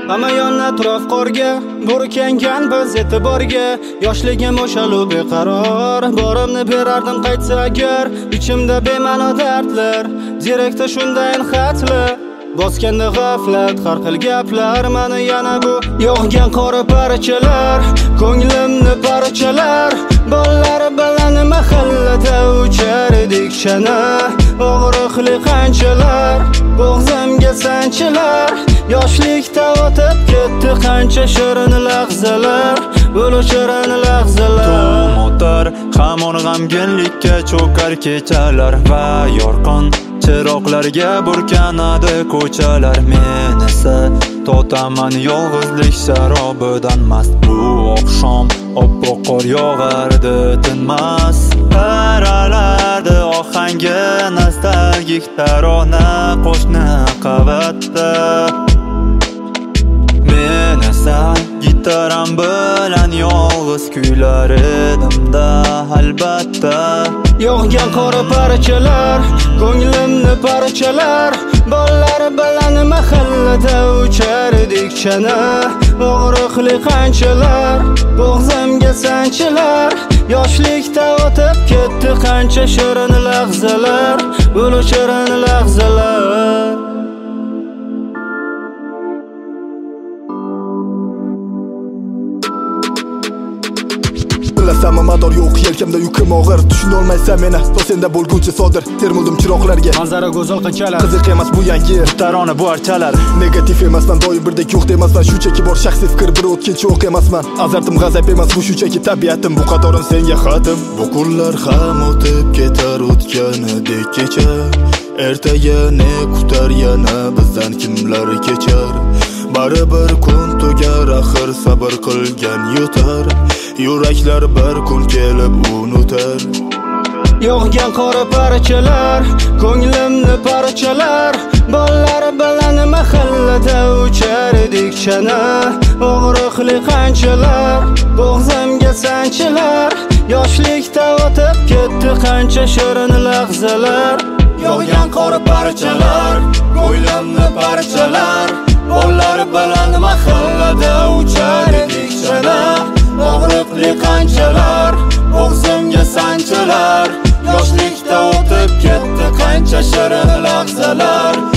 Hamma yon atrof qorga, burkangan biz e'tiborga. Yoshligim o'shalu beqaror, borimni berardim qaytsa agar. Ichimda bema'no dardlar, direkta shundayin xatlar. Bosganda g'aflat, har xil gaplar, meni yana bu yog'gan qora parchalar, ko'nglimni parchalar. Bollari bilan mahallada uchar edik chana, og'riqli qanchalar, bo'g'zimga sanchilar. Yoshlikda o'tib ketdi qancha shirin lahzalar, bo'lo shirin lahzalar. Tum o'tar hamon g'amginlikka cho'kar kechalar va yorqin chiroqlarga burkanadi ko'chalar. Men esa totaman yolg'izlik sharobidan mast. Bu oqshom oppoq qor yog'ardi tinmas, aralardi ohangi nostalgik tarona qo'shni qavatda. Men esa gitaram bilan yolg'iz kuylar edimda albatta. Yog'gan qora parchalar, ko'nglimni parchalar. Bollari bilan mahallada uchar edik chana, og'riqli qanchalar, bo'g'zimga sanchilar. Yoshlikda o'tib ketdi qancha shirin lahzalar, bo'lo shirin lahzalar. Bilasanmi mador yo'q yelkamda yukim og'ir. Tushuna olmaysan meni, to senda bo'lguncha sodir. Termildim chiroqlarga, manzara go'zal qanchalar. Qiziq emas bu yangi tarona bu archalar. Negativ emasman, doim birdek yo'q demasman. Shunchaki bor shaxsiy fikr, bir o'tkinchi o'q emasman. Azartim g'azab emas, bu shunchaki tabiatim. Bu qatorim senga xatim. Bu kunlar ham o'tib ketar o'tganidek kecha. Ertaga ne kutar yana bizdan kimlar kechar. Baribir kun tugar, axir sabr qilgan yutar. Yuraklar bir kun kelib unutar. Yog'gan qora parchalar, ko'nglimni parchalar. Bollari bilan mahallada uchar edik chana, og'riqli qanchalar, bo'g'zimga sanchilar. Yoshlikda o'tib ketdi qancha shirin lahzalar. Yog'gan qora parchalar, ko'nglimni parchalar. Bollari bilan mahallada uchar edik chana, og'riqli qanchalar, bo'g'zimga sanchilar. Yoshlikda o'tib ketdi qancha shirin lahzalar.